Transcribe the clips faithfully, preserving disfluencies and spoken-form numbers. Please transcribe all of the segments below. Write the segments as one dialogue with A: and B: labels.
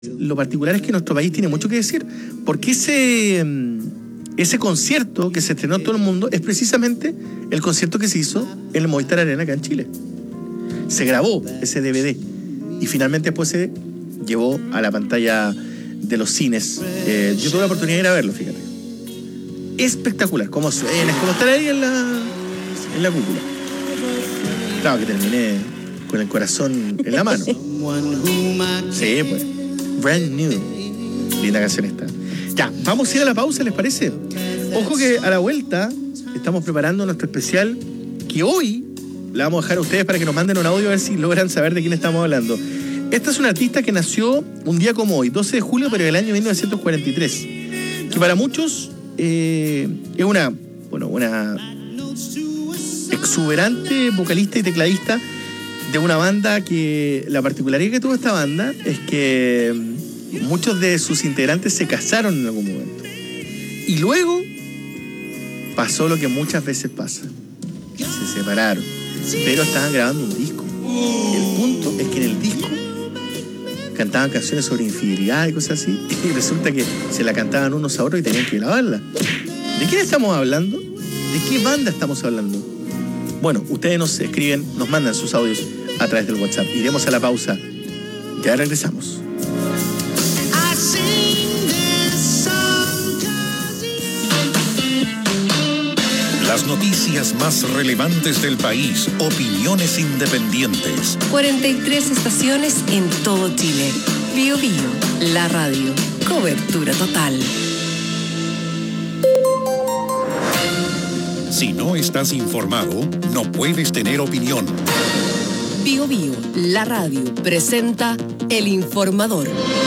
A: Lo particular es que nuestro país tiene mucho que decir, porque ese, ese concierto que se estrenó en todo el mundo es precisamente el concierto que se hizo en el Movistar Arena acá en Chile. Se grabó ese D V D y finalmente después se llevó a la pantalla de los cines. Eh, yo tuve la oportunidad de ir a verlo, fíjate. Espectacular, como suena, es como estar ahí en la, en la cúpula. Claro que terminé con el corazón en la mano. Sí, pues. Brand New. Linda canción esta. Ya, vamos a ir a la pausa, ¿les parece? Ojo que a la vuelta estamos preparando nuestro especial que hoy la vamos a dejar a ustedes para que nos manden un audio a ver si logran saber de quién estamos hablando. Esta es una artista que nació un día como hoy, doce de julio, pero del año mil novecientos cuarenta y tres. Que para muchos eh, es una, bueno, una exuberante vocalista y tecladista de una banda que la particularidad que tuvo esta banda es que muchos de sus integrantes se casaron en algún momento. Y luego pasó lo que muchas veces pasa. Se separaron. Pero estaban grabando un disco. El punto es que en el disco cantaban canciones sobre infidelidad y cosas así. Y resulta que se la cantaban unos a otros y tenían que grabarla. ¿De quién estamos hablando? ¿De qué banda estamos hablando? Bueno, ustedes nos escriben, nos mandan sus audios a través del WhatsApp. Iremos a la pausa. Ya regresamos.
B: Las noticias más relevantes del país, opiniones independientes.
C: cuarenta y tres estaciones en todo Chile. Bio Bio, la radio. Cobertura total.
B: Si no estás informado, no puedes tener opinión.
C: Bio Bio, la radio, presenta El Informador.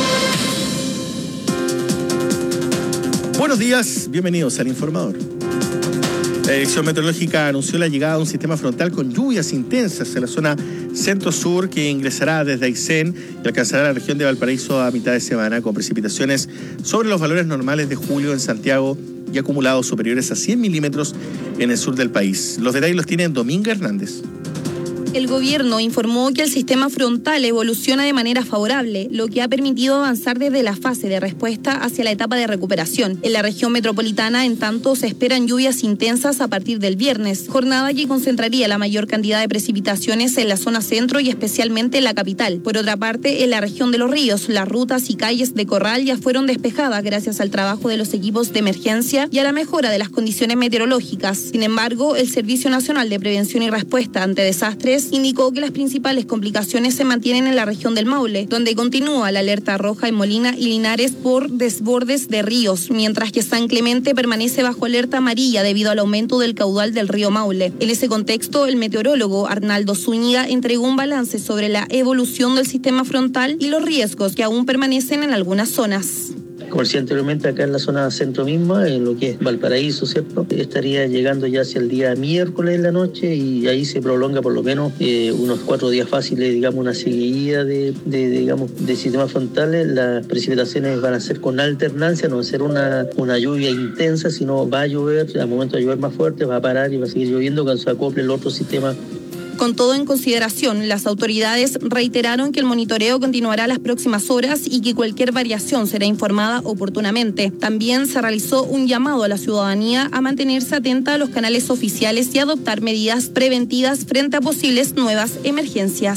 A: Buenos días, bienvenidos al Informador. La Dirección Meteorológica anunció la llegada de un sistema frontal con lluvias intensas en la zona centro-sur que ingresará desde Aysén y alcanzará la región de Valparaíso a mitad de semana con precipitaciones sobre los valores normales de julio en Santiago y acumulados superiores a cien milímetros en el sur del país. Los detalles los tiene Dominga Hernández.
D: El gobierno informó que el sistema frontal evoluciona de manera favorable, lo que ha permitido avanzar desde la fase de respuesta hacia la etapa de recuperación. En la región metropolitana, en tanto, se esperan lluvias intensas a partir del viernes, jornada que concentraría la mayor cantidad de precipitaciones en la zona centro y especialmente en la capital. Por otra parte, en la región de Los Ríos, las rutas y calles de Corral ya fueron despejadas gracias al trabajo de los equipos de emergencia y a la mejora de las condiciones meteorológicas. Sin embargo, el Servicio Nacional de Prevención y Respuesta ante Desastres indicó que las principales complicaciones se mantienen en la región del Maule, donde continúa la alerta roja en Molina y Linares por desbordes de ríos, mientras que San Clemente permanece bajo alerta amarilla debido al aumento del caudal del río Maule. En ese contexto, el meteorólogo Arnaldo Zúñiga entregó un balance sobre la evolución del sistema frontal y los riesgos que aún permanecen en algunas zonas.
E: Como decía anteriormente, acá en la zona centro misma, en lo que es Valparaíso, ¿cierto? Estaría llegando ya hacia el día miércoles en la noche y ahí se prolonga por lo menos eh, unos cuatro días fáciles, digamos, una seguidilla de, de, digamos, de sistemas frontales. Las precipitaciones van a ser con alternancia, no va a ser una, una lluvia intensa, sino va a llover, al momento de llover más fuerte, va a parar y va a seguir lloviendo cuando se acople el otro sistema.
D: Con todo en consideración, las autoridades reiteraron que el monitoreo continuará las próximas horas y que cualquier variación será informada oportunamente. También se realizó un llamado a la ciudadanía a mantenerse atenta a los canales oficiales y adoptar medidas preventivas frente a posibles nuevas emergencias.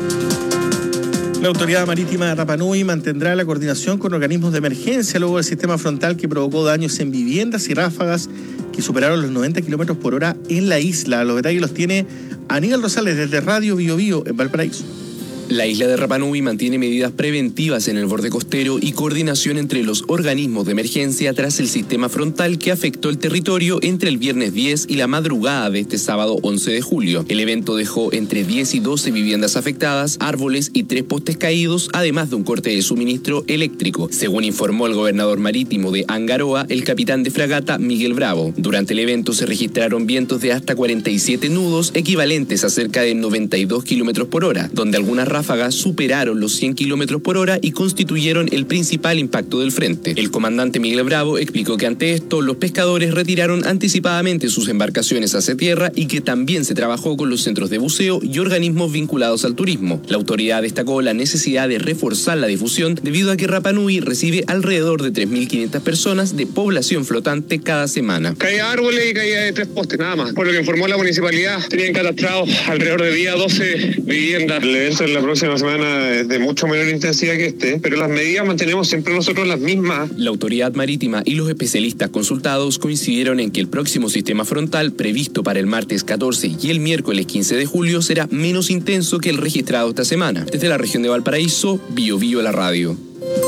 A: La Autoridad Marítima de Rapa Nui mantendrá la coordinación con organismos de emergencia luego del sistema frontal que provocó daños en viviendas y ráfagas que superaron los noventa kilómetros por hora en la isla. Los detalles los tiene Aníbal Rosales desde Radio Bio Bio en Valparaíso.
F: La isla de Rapa Nui mantiene medidas preventivas en el borde costero y coordinación entre los organismos de emergencia tras el sistema frontal que afectó el territorio entre el viernes diez y la madrugada de este sábado once de julio. El evento dejó entre diez y doce viviendas afectadas, árboles y tres postes caídos, además de un corte de suministro eléctrico, según informó el gobernador marítimo de Angaroa, el capitán de fragata Miguel Bravo. Durante el evento se registraron vientos de hasta cuarenta y siete nudos, equivalentes a cerca de noventa y dos kilómetros por hora, donde algunas ráfagas superaron los cien kilómetros por hora y constituyeron el principal impacto del frente. El comandante Miguel Bravo explicó que ante esto los pescadores retiraron anticipadamente sus embarcaciones hacia tierra y que también se trabajó con los centros de buceo y organismos vinculados al turismo. La autoridad destacó la necesidad de reforzar la difusión debido a que Rapa Nui recibe alrededor de tres mil quinientas personas de población flotante cada semana.
G: Caía árboles y caía de tres postes, nada más. Por lo que informó la municipalidad, tenían catastrados alrededor de día doce viviendas. El evento en la próxima semana es de mucho menor intensidad que este, pero las medidas mantenemos siempre nosotros las mismas.
F: La autoridad marítima y los especialistas consultados coincidieron en que el próximo sistema frontal, previsto para el martes catorce y el miércoles quince de julio, será menos intenso que el registrado esta semana. Desde la región de Valparaíso, Bio Bio la radio.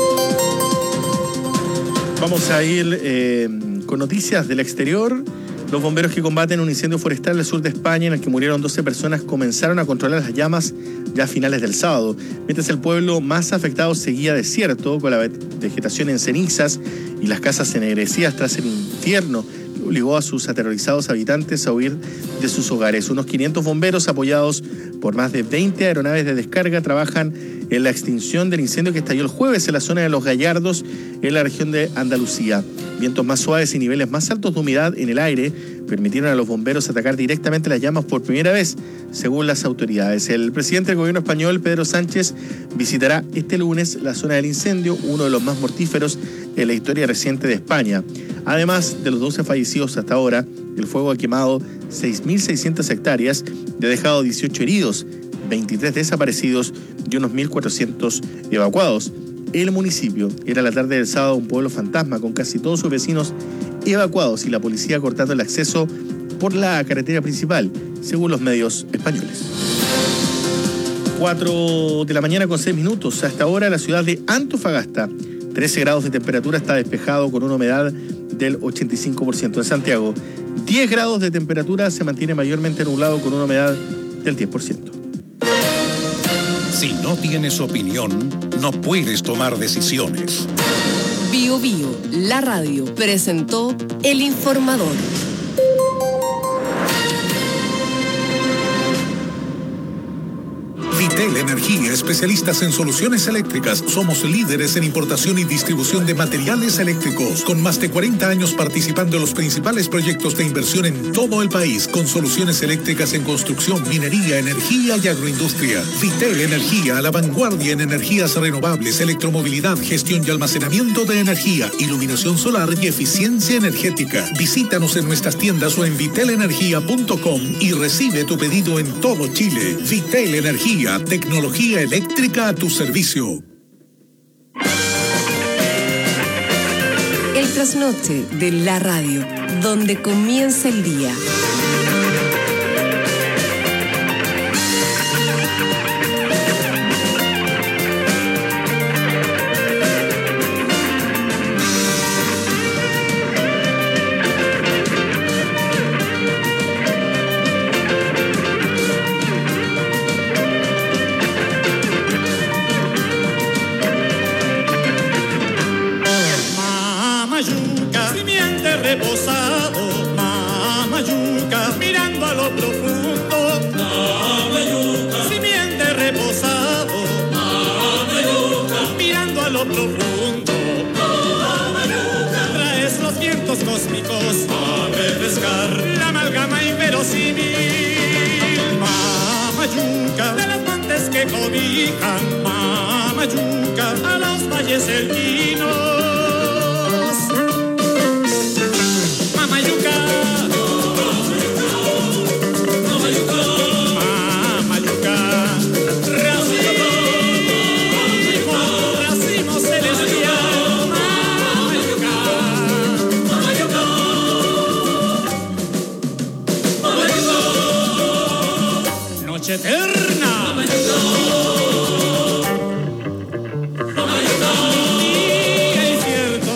A: Vamos a ir eh, con noticias del exterior. Los bomberos que combaten un incendio forestal al sur de España en el que murieron doce personas comenzaron a controlar las llamas ya a finales del sábado, mientras el pueblo más afectado seguía desierto, con la vegetación en cenizas y las casas ennegrecidas tras el infierno que obligó a sus aterrorizados habitantes a huir de sus hogares. Unos quinientos bomberos apoyados por más de veinte aeronaves de descarga trabajan en la extinción del incendio que estalló el jueves en la zona de Los Gallardos, en la región de Andalucía. Vientos más suaves y niveles más altos de humedad en el aire permitieron a los bomberos atacar directamente las llamas por primera vez, según las autoridades. El presidente del gobierno español, Pedro Sánchez, visitará este lunes la zona del incendio, uno de los más mortíferos en la historia reciente de España. Además de los doce fallecidos hasta ahora, el fuego ha quemado seis mil seiscientas hectáreas y ha dejado dieciocho heridos, veintitrés desaparecidos y unos mil cuatrocientos evacuados. El municipio era la tarde del sábado un pueblo fantasma con casi todos sus vecinos evacuados y la policía cortando el acceso por la carretera principal, según los medios españoles. cuatro de la mañana con seis minutos. Hasta ahora la ciudad de Antofagasta, trece grados de temperatura, está despejado con una humedad del ochenta y cinco por ciento. En Santiago, diez grados de temperatura, se mantiene mayormente nublado con una humedad del diez por ciento.
B: Si no tienes opinión, no puedes tomar decisiones.
C: Bio Bio, la radio, presentó El Informador.
H: Vitel Energía, especialistas en soluciones eléctricas. Somos líderes en importación y distribución de materiales eléctricos, con más de cuarenta años participando en los principales proyectos de inversión en todo el país, con soluciones eléctricas en construcción, minería, energía y agroindustria. Vitel Energía, a la vanguardia en energías renovables, electromovilidad, gestión y almacenamiento de energía, iluminación solar y eficiencia energética. Visítanos en nuestras tiendas o en vitel energía punto com y recibe tu pedido en todo Chile. Vitel Energía, tecnología eléctrica a tu servicio.
C: El trasnoche de la radio, donde comienza el día.
I: Reposado, mama yuca, mirando a lo profundo, mama yuca, simiente reposado, mama yuca, mirando a lo profundo, mama yuca, traes los vientos cósmicos a refrescar la amalgama inverosímil, mama yuca, de los montes que cobijan, mama yuca, a los valles cerquinos. Eterna. Y es cierto.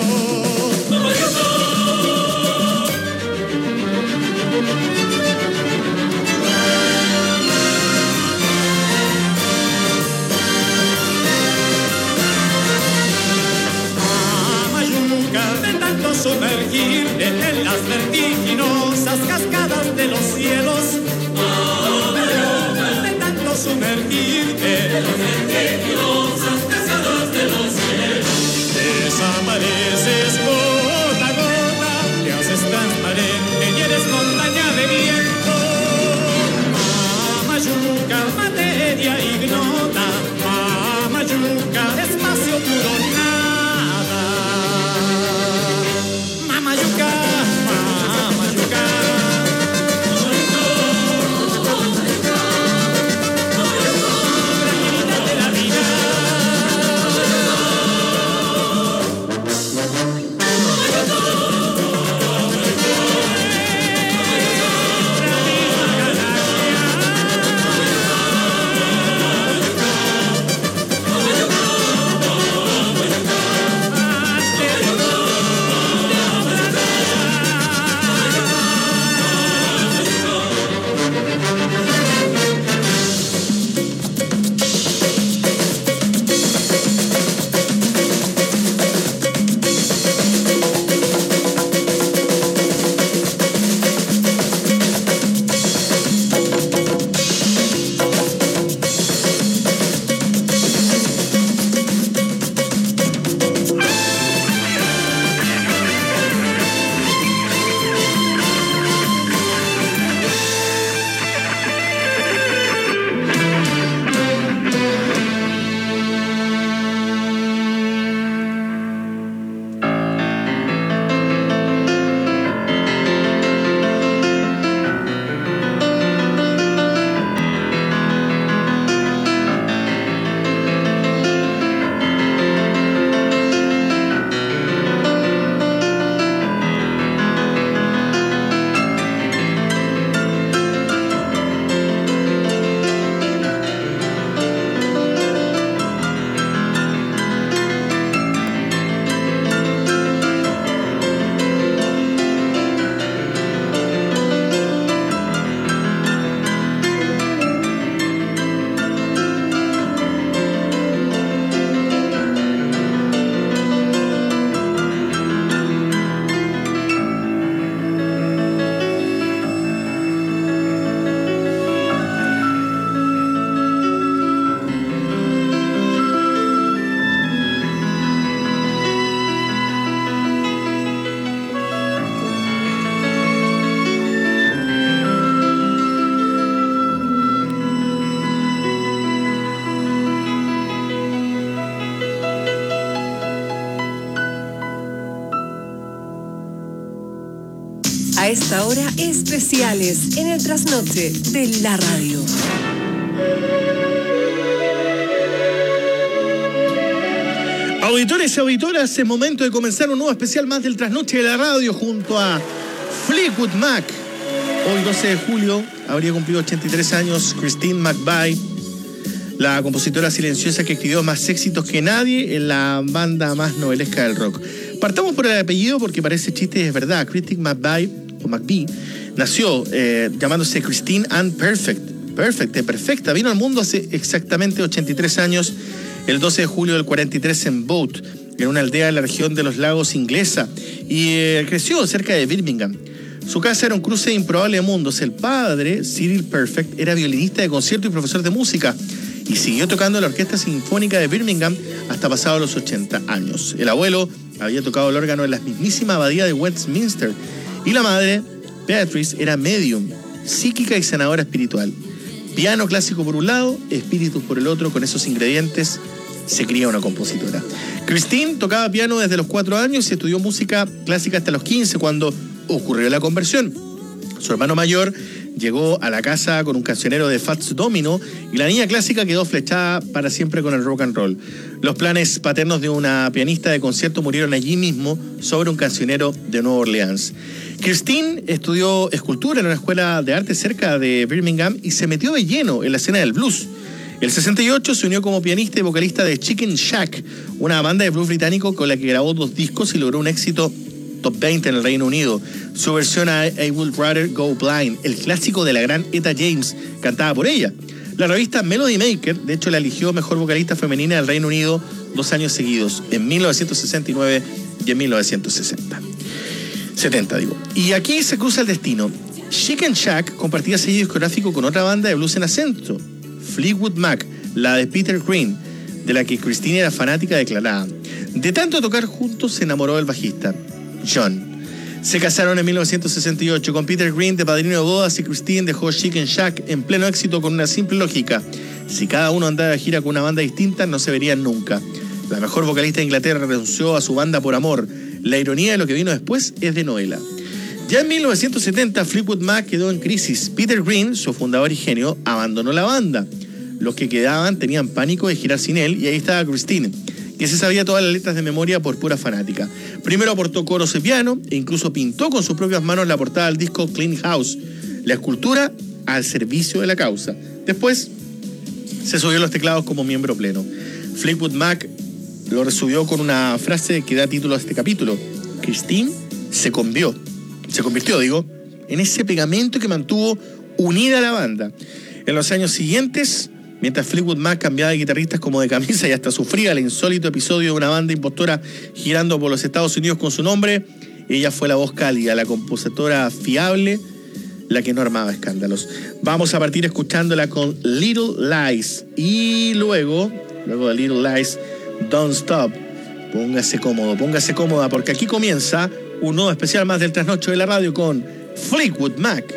I: Mamayuca, de tanto sumergir en las vertiginosas cascadas de los cielos. sumergirte en las vertiginosas pesadas de los cielos. Desapareces gota a gota, te haces transparente y eres montaña de viento. Mamayuca, materia ignota, Mamayuca, espacio puro nada. Mamayuca, Mamayuca.
C: A esta hora, especiales en el trasnoche de la radio.
A: Auditores y auditoras, es momento de comenzar un nuevo especial más del trasnoche de la radio junto a Fleetwood Mac. Hoy, doce de julio, habría cumplido ochenta y tres años Christine McVie, la compositora silenciosa que escribió más éxitos que nadie en la banda más novelesca del rock. Partamos por el apellido porque parece chiste y es verdad. Christine McVie, o McVie, nació eh, llamándose Christine Ann Perfect. Perfect, eh, perfecta. Vino al mundo hace exactamente ochenta y tres años, el doce de julio del cuarenta y tres en Boat, en una aldea de la región de los lagos inglesa, y eh, creció cerca de Birmingham. Su casa era un cruce de improbable mundos. El padre, Cyril Perfect, era violinista de concierto y profesor de música, y siguió tocando en la Orquesta Sinfónica de Birmingham hasta pasados los ochenta años. El abuelo había tocado el órgano en la mismísima abadía de Westminster, y la madre, Beatrice, era medium, psíquica y sanadora espiritual. Piano clásico por un lado, espíritus por el otro. Con esos ingredientes se cría una compositora. Christine tocaba piano desde los cuatro años y estudió música clásica hasta los quince, cuando ocurrió la conversión. Su hermano mayor llegó a la casa con un cancionero de Fats Domino y la niña clásica quedó flechada para siempre con el rock and roll. Los planes paternos de una pianista de concierto murieron allí mismo sobre un cancionero de Nueva Orleans. Christine estudió escultura en una escuela de arte cerca de Birmingham y se metió de lleno en la escena del blues. En el sesenta y ocho se unió como pianista y vocalista de Chicken Shack, una banda de blues británico con la que grabó dos discos y logró un éxito top veinte en el Reino Unido. Su versión a I Would Rather Go Blind, el clásico de la gran Etta James, cantada por ella. La revista Melody Maker, de hecho, la eligió mejor vocalista femenina del Reino Unido dos años seguidos, en mil novecientos sesenta y nueve y en mil novecientos sesenta. setenta, digo. Y aquí se cruza el destino. Chicken Shack compartía sello discográfico con otra banda de blues en ascenso, Fleetwood Mac, la de Peter Green, de la que Christine era fanática declarada. De tanto tocar juntos se enamoró del bajista, John. Se casaron en mil novecientos sesenta y ocho con Peter Green de padrino de bodas y Christine dejó Chic and Shack en pleno éxito con una simple lógica. Si cada uno andaba de gira con una banda distinta, no se verían nunca. La mejor vocalista de Inglaterra renunció a su banda por amor. La ironía de lo que vino después es de novela. Ya en mil novecientos setenta, Fleetwood Mac quedó en crisis. Peter Green, su fundador y genio, abandonó la banda. Los que quedaban tenían pánico de girar sin él y ahí estaba Christine, que se sabía todas las letras de memoria por pura fanática. Primero aportó coros y piano e incluso pintó con sus propias manos la portada del disco Clean House, la escultura al servicio de la causa. Después se subió a los teclados como miembro pleno. Fleetwood Mac lo resubió con una frase que da título a este capítulo. Christine se convirtió, se convirtió, digo, en ese pegamento que mantuvo unida a la banda. En los años siguientes, mientras Fleetwood Mac cambiaba de guitarristas como de camisa y hasta sufría el insólito episodio de una banda impostora girando por los Estados Unidos con su nombre, ella fue la voz cálida, la compositora fiable, la que no armaba escándalos. Vamos a partir escuchándola con Little Lies y luego, luego de Little Lies, Don't Stop. Póngase cómodo, póngase cómoda, porque aquí comienza un nuevo especial más del Trasnocho de la Radio con Fleetwood Mac.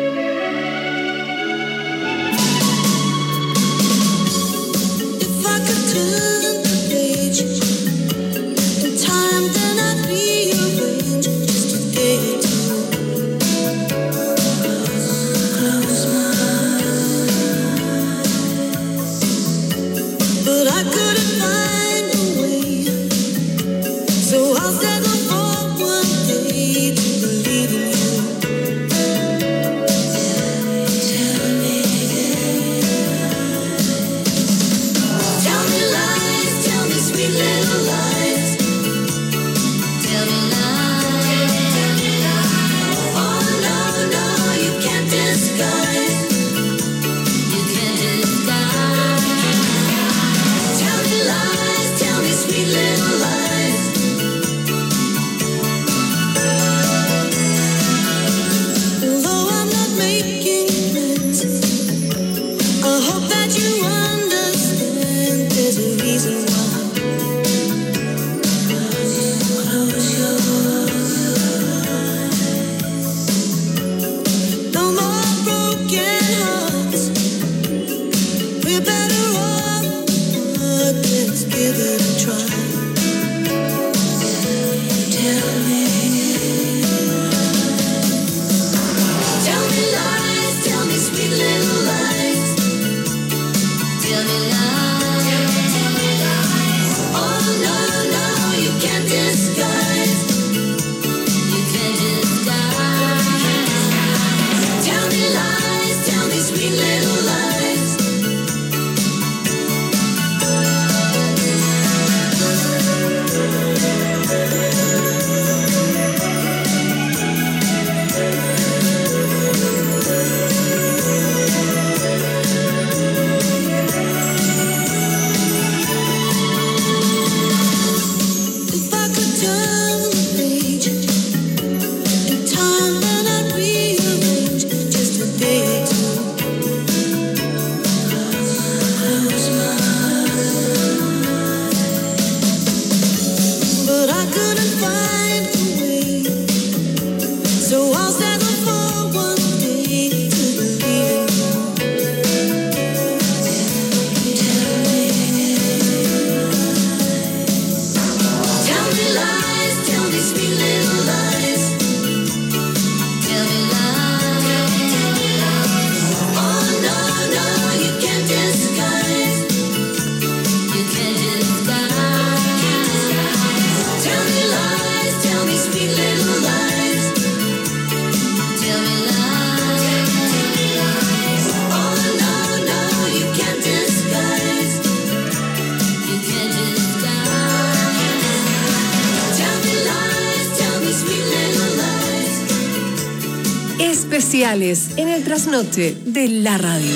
C: Especiales en el Trasnoche de la Radio.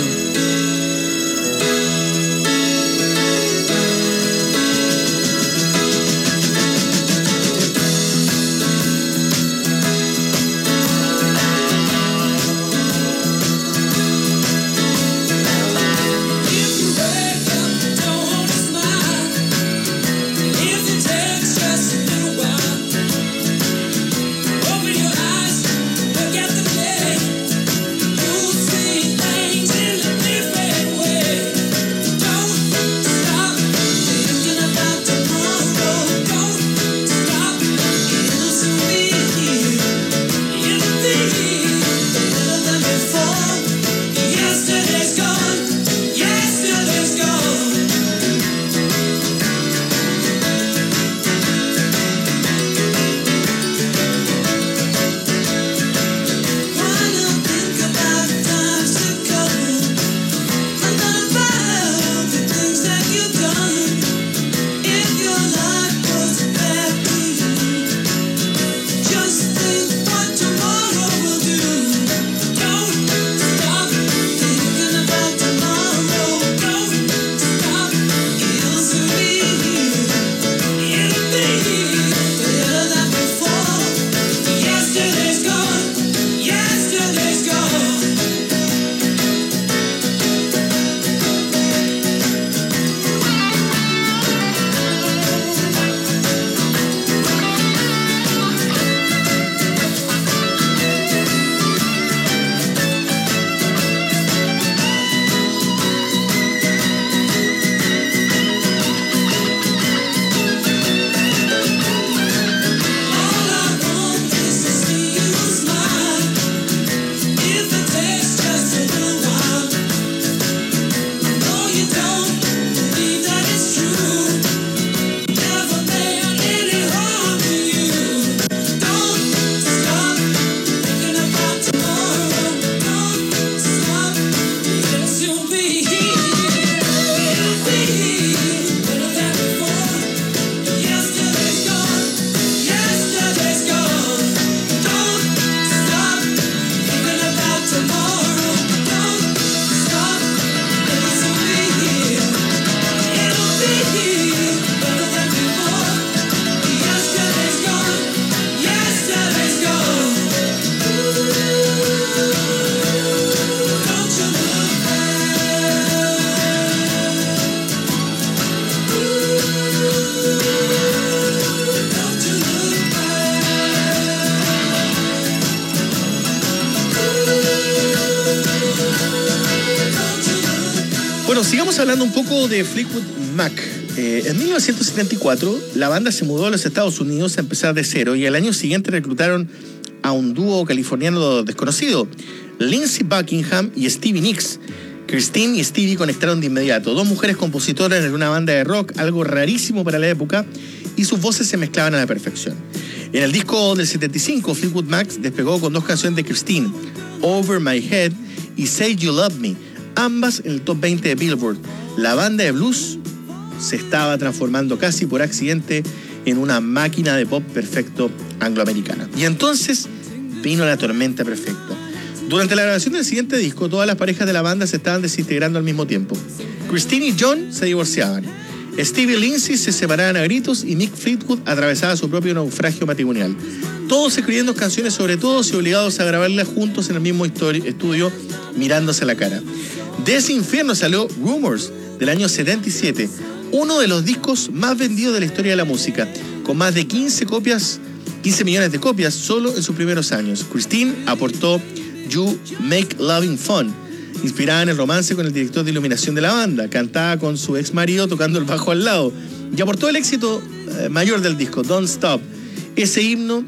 A: Bueno, sigamos hablando un poco de Fleetwood Mac. Eh, en mil novecientos setenta y cuatro, la banda se mudó a los Estados Unidos a empezar de cero y al año siguiente reclutaron a un dúo californiano desconocido, Lindsey Buckingham y Stevie Nicks. Christine y Stevie conectaron de inmediato, dos mujeres compositoras en una banda de rock, algo rarísimo para la época, y sus voces se mezclaban a la perfección. En el disco del setenta y cinco, Fleetwood Mac despegó con dos canciones de Christine, Over My Head y Say You Love Me, ambas en el top veinte de Billboard. La banda de blues se estaba transformando casi por accidente en una máquina de pop perfecto angloamericana. Y entonces vino la tormenta perfecta. Durante la grabación del siguiente disco, todas las parejas de la banda se estaban desintegrando al mismo tiempo. Christine y John se divorciaban. Stevie y Lindsey se separaban a gritos y Mick Fleetwood atravesaba su propio naufragio matrimonial. Todos escribiendo canciones sobre todos y obligados a grabarlas juntos en el mismo estudio, mirándose a la cara. De ese infierno salió Rumors, del año setenta y siete, uno de los discos más vendidos de la historia de la música, con más de quince copias, quince millones de copias solo en sus primeros años. Christine aportó You Make Loving Fun, inspirada en el romance con el director de iluminación de la banda, cantada con su ex marido tocando el bajo al lado, y aportó el éxito eh, mayor del disco, Don't Stop. Ese himno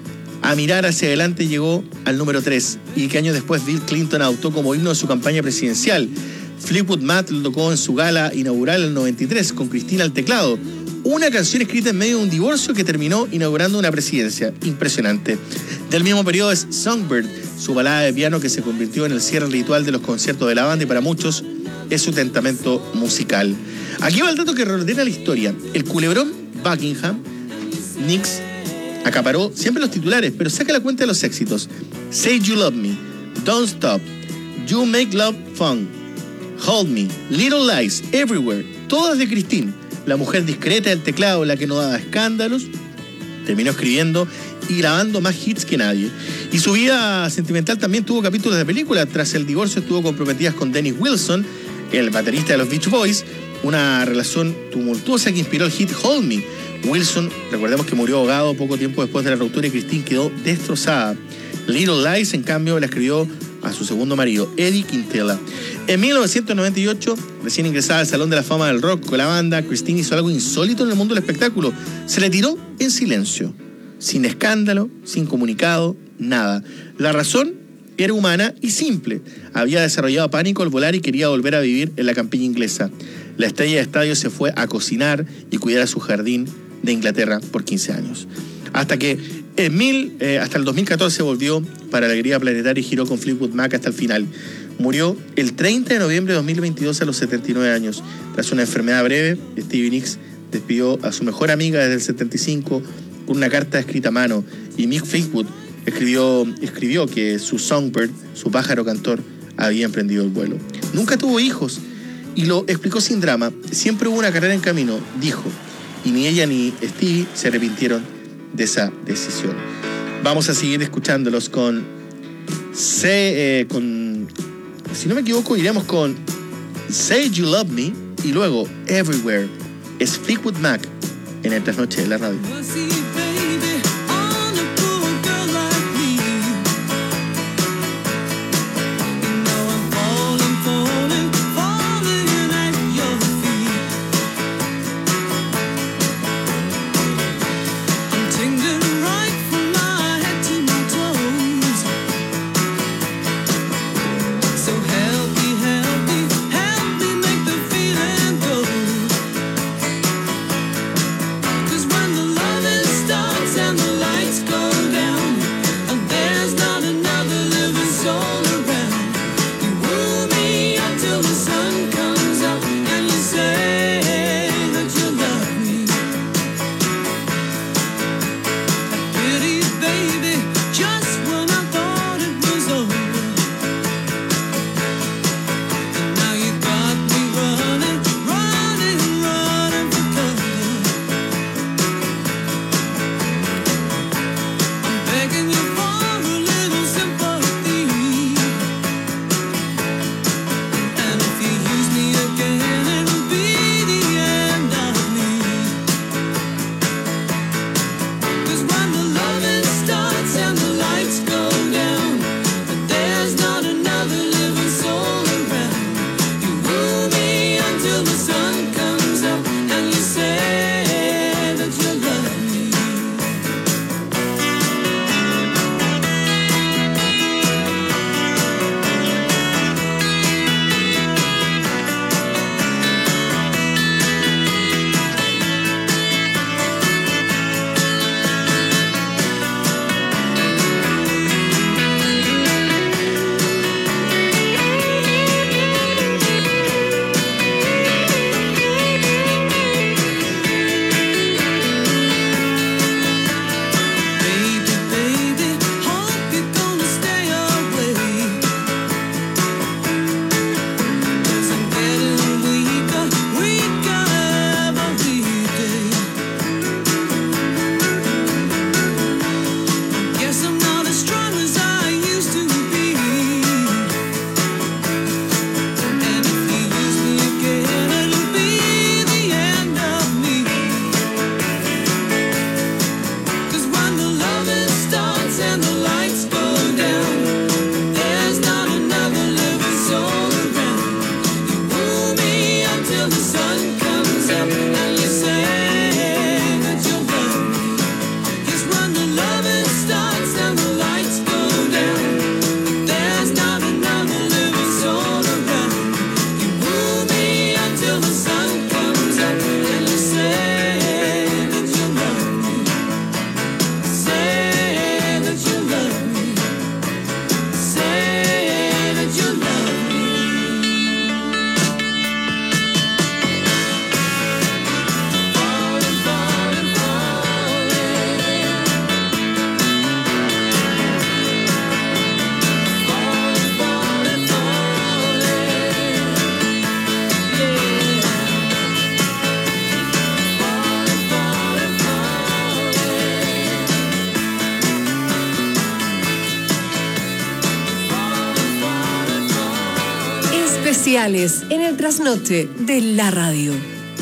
A: a mirar hacia adelante llegó al número tres, y que años después Bill Clinton adoptó como himno de su campaña presidencial. Fleetwood Mac lo tocó en su gala inaugural en el noventa y tres con Christine al teclado, una canción escrita en medio de un divorcio que terminó inaugurando una presidencia. Impresionante. Del mismo periodo es Songbird, su balada de piano que se convirtió en el cierre ritual de los conciertos de la banda y para muchos es su testamento musical. Aquí va el dato que reordena la historia. El culebrón Buckingham, Nicks, acaparó siempre los titulares, pero saca la cuenta de los éxitos. Say You Love Me, Don't Stop, You Make Love Fun, Hold Me, Little Lies, Everywhere, todas de Christine, la mujer discreta del teclado, la que no daba escándalos, terminó escribiendo y grabando más hits que nadie. Y su vida sentimental también tuvo capítulos de película. Tras el divorcio estuvo comprometida con Dennis Wilson, el baterista de los Beach Boys, una relación tumultuosa que inspiró el hit Hold Me. Wilson, recordemos que murió ahogado poco tiempo después de la ruptura y Christine quedó destrozada. Little Lies, en cambio, la escribió a su segundo marido, Eddie Quintela. En mil novecientos noventa y ocho, recién ingresada al Salón de la Fama del Rock con la banda, Christine hizo algo insólito en el mundo del espectáculo. Se retiró en silencio, sin escándalo, sin comunicado, nada. La razón era humana y simple. Había desarrollado pánico al volar y quería volver a vivir en la campiña inglesa. La estrella de estadio se fue a cocinar y cuidar a su jardín de Inglaterra por quince años. Hasta que en mil, eh, hasta el dos mil catorce volvió para la alegría planetaria y giró con Fleetwood Mac hasta el final. Murió el treinta de noviembre de dos mil veintidós a los setenta y nueve años. Tras una enfermedad breve, Stevie Nicks despidió a su mejor amiga desde el setenta y cinco con una carta escrita a mano, y Mick Fleetwood escribió, escribió que su Songbird, su pájaro cantor, había emprendido el vuelo. Nunca tuvo hijos y lo explicó sin drama. Siempre hubo una carrera en camino, dijo, y ni ella ni Stevie se arrepintieron de esa decisión. Vamos a seguir escuchándolos con Say, eh, con, si no me equivoco, iremos con Say You Love Me y luego Everywhere. Es Fleetwood Mac en el Trasnoche de la Radio.
J: Stop.
C: especiales en el trasnoche de la radio.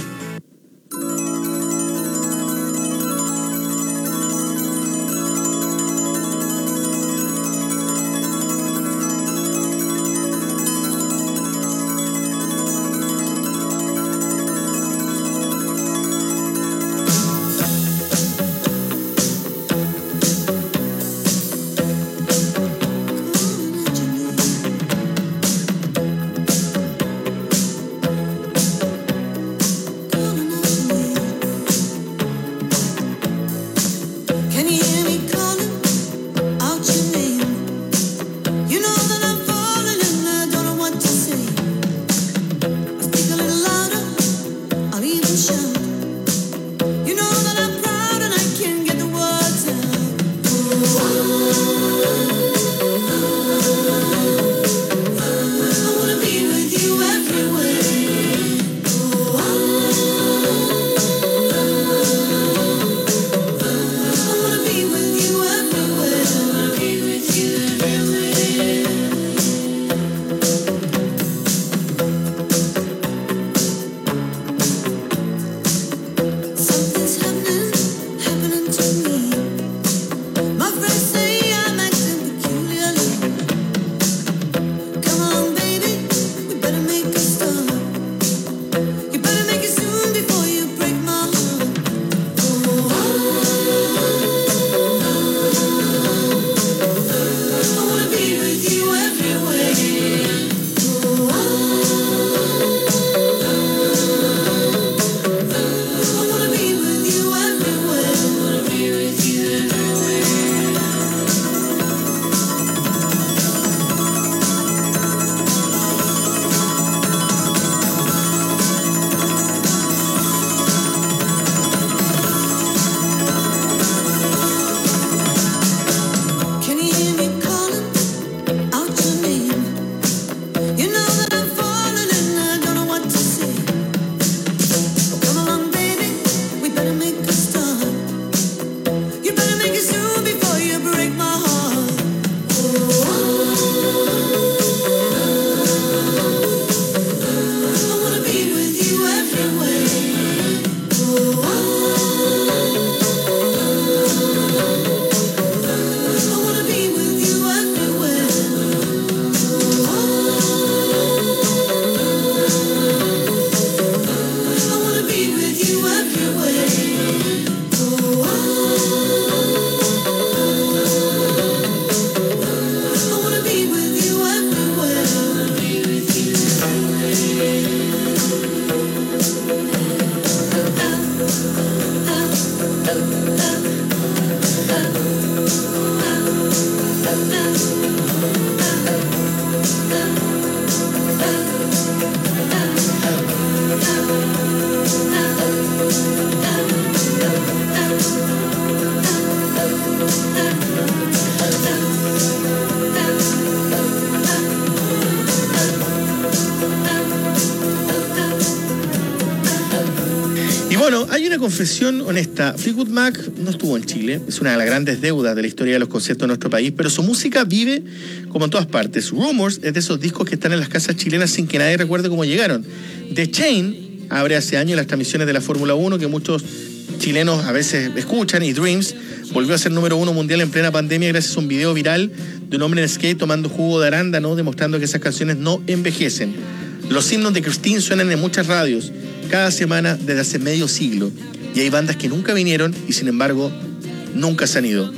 A: Bueno, hay una confesión honesta. Fleetwood Mac no estuvo en Chile, es una de las grandes deudas de la historia de los conciertos de nuestro país, pero su música vive como en todas partes. Rumors es de esos discos que están en las casas chilenas sin que nadie recuerde cómo llegaron. The Chain abre hace años las transmisiones de la Fórmula uno que muchos chilenos a veces escuchan, y Dreams volvió a ser número uno mundial en plena pandemia gracias a un video viral de un hombre en skate tomando jugo de arándano, demostrando que esas canciones no envejecen. Los himnos de Christine suenan en muchas radios cada semana desde hace medio siglo, y hay bandas que nunca vinieron y sin embargo nunca se han ido.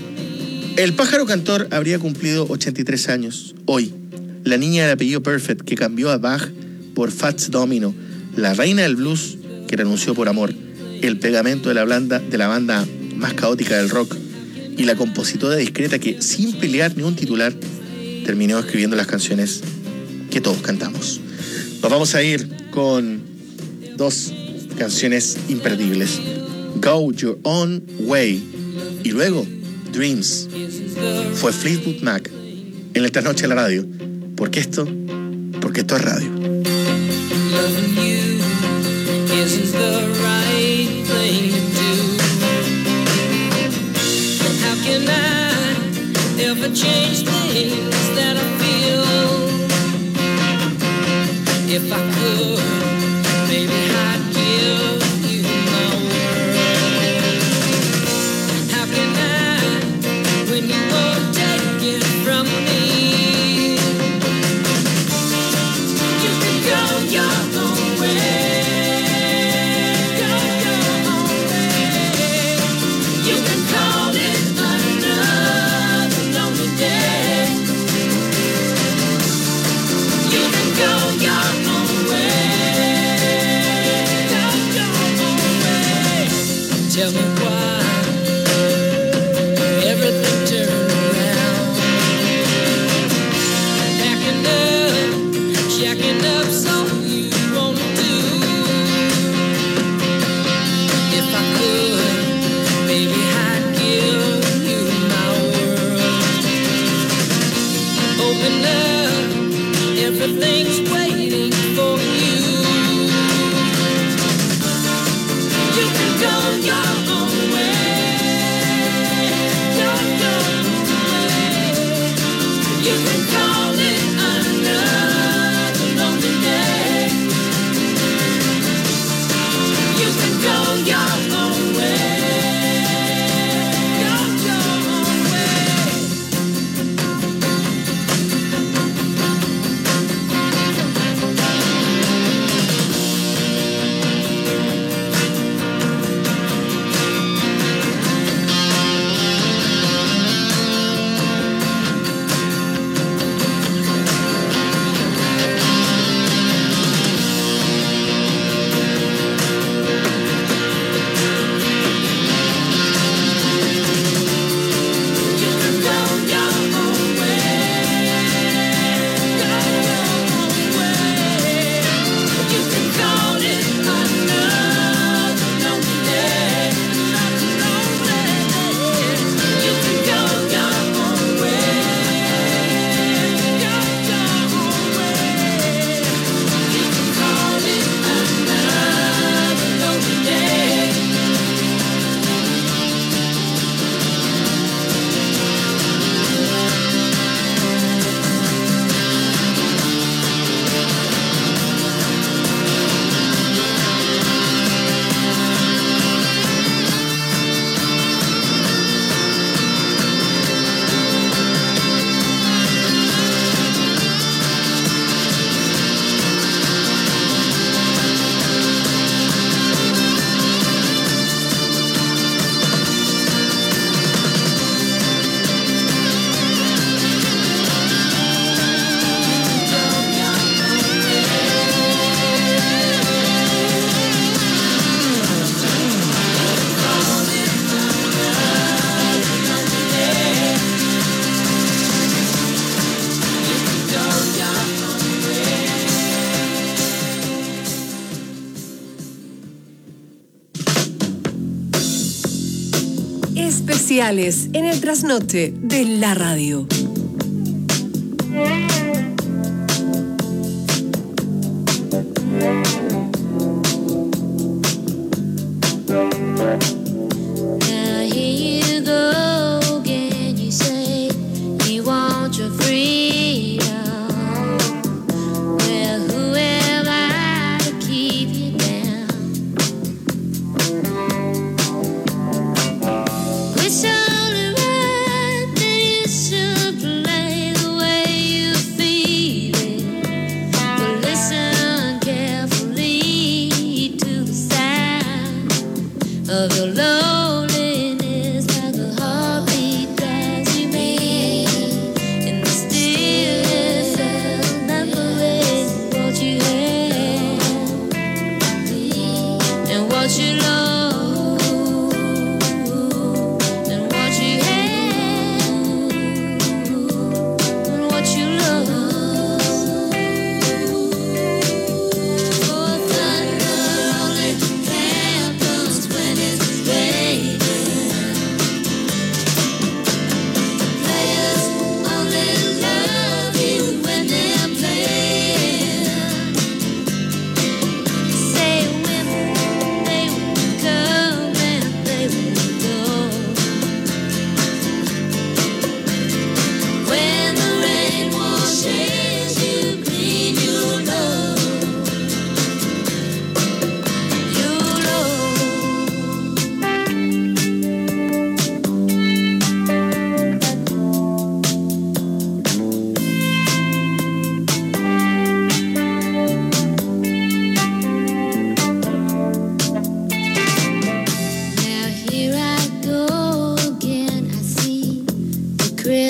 A: El pájaro cantor habría cumplido ochenta y tres años hoy. La niña del apellido Perfect que cambió a Bach por Fats Domino, la reina del blues que renunció por amor, el pegamento de la, blanda, de la banda más caótica del rock, y la compositora discreta que, sin pelear ni un titular, terminó escribiendo las canciones que todos cantamos. Nos vamos a ir con dos canciones imperdibles: Go Your Own Way y luego Dreams. Fue Fleetwood Mac en esta noche en la radio. ¿Por qué esto? Porque esto es radio.
J: Loving you isn't the right thing to do. And how can I ever change things that I feel? If I could, maybe I'd give you my world. How can I, when you won't take it from me? You can go your own way, go your own way. You can call it another lonely day. You can go your own way, go your own way. Tell me why everything turned around. Packing up, shacking up, so you wanna do. If I could, maybe I'd give you my world. Open up, everything's waiting for you. You can go your own way, go your own way. You can call it another lonely day. You can go your own way, go your own way. You can go your own way, go your own way. You can call it another lonely day, another lonely day. You can go your own way, go your own way. You can call it another lonely day.
C: Especiales en el trasnoche de la radio.
J: Now here you go again. You say you want your freedom. Well, who am I to keep you down? It's only right that you should play the way you feel it. But listen carefully.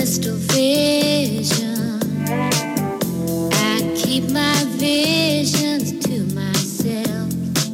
J: crystal vision. I keep my visions to myself.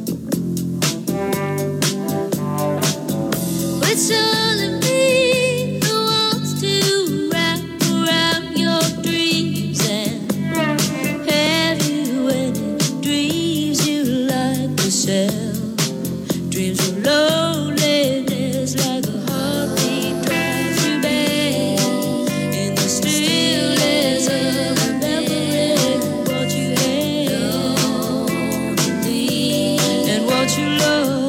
J: It's only me who wants to wrap around your dreams and have you any dreams you like to sell. Dreams of loneliness like a heartbeat drives you back in the stillness of remembering what you had and what you love.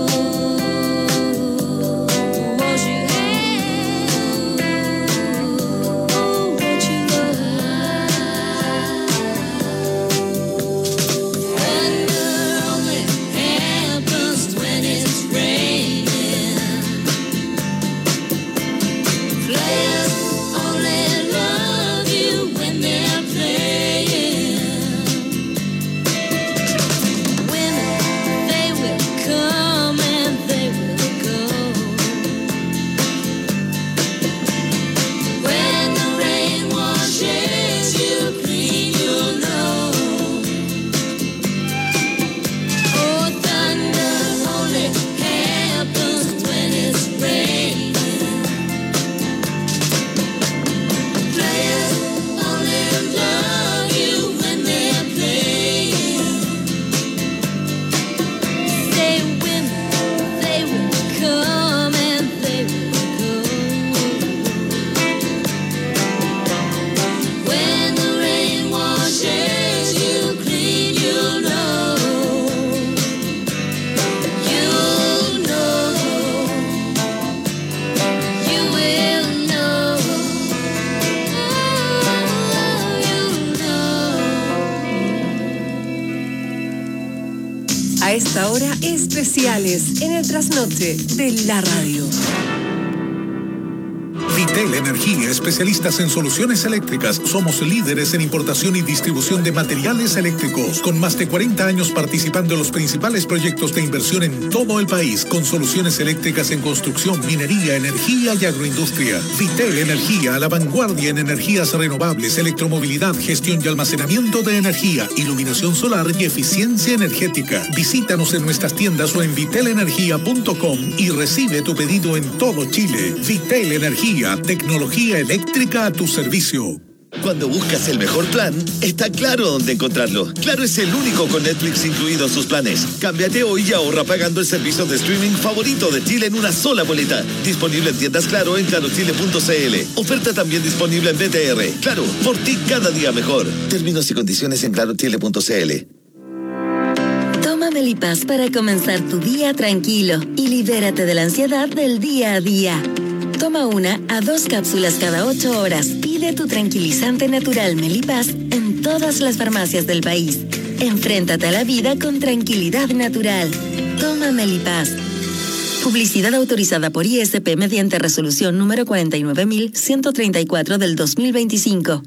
C: A esta hora, especiales en el trasnoche de la radio.
H: Vitel Energía, especialistas en soluciones eléctricas. Somos líderes en importación y distribución de materiales eléctricos, con más de cuarenta años participando en los principales proyectos de inversión en todo el país, con soluciones eléctricas en construcción, minería, energía y agroindustria. Vitel Energía, a la vanguardia en energías renovables, electromovilidad, gestión y almacenamiento de energía, iluminación solar y eficiencia energética. Visítanos en nuestras tiendas o en vitel energía punto com y recibe tu pedido en todo Chile. Vitel Energía, tecnología eléctrica a tu servicio.
K: Cuando buscas el mejor plan, está Claro dónde encontrarlo. Claro es el único con Netflix incluido en sus planes. Cámbiate hoy y ahorra pagando el servicio de streaming favorito de Chile en una sola boleta. Disponible en tiendas Claro en claro chile punto c l. Oferta también disponible en B T R. Claro, por ti cada día mejor. Términos y condiciones en claro chile punto c l.
L: Toma Melipaz para comenzar tu día tranquilo y libérate de la ansiedad del día a día. Toma una a dos cápsulas cada ocho horas. Pide tu tranquilizante natural Melipaz en todas las farmacias del país. Enfréntate a la vida con tranquilidad natural. Toma Melipaz. Publicidad autorizada por I S P mediante resolución número cuarenta y nueve mil ciento treinta y cuatro del dos mil veinticinco.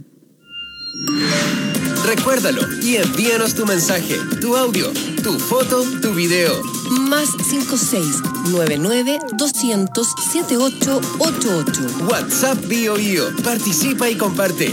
M: Recuérdalo y envíanos tu mensaje, tu audio, tu foto, tu video.
C: Más cinco seis nueve nueve dos cero cero siete ocho ocho ocho.
M: WhatsApp BioIo. Participa y comparte.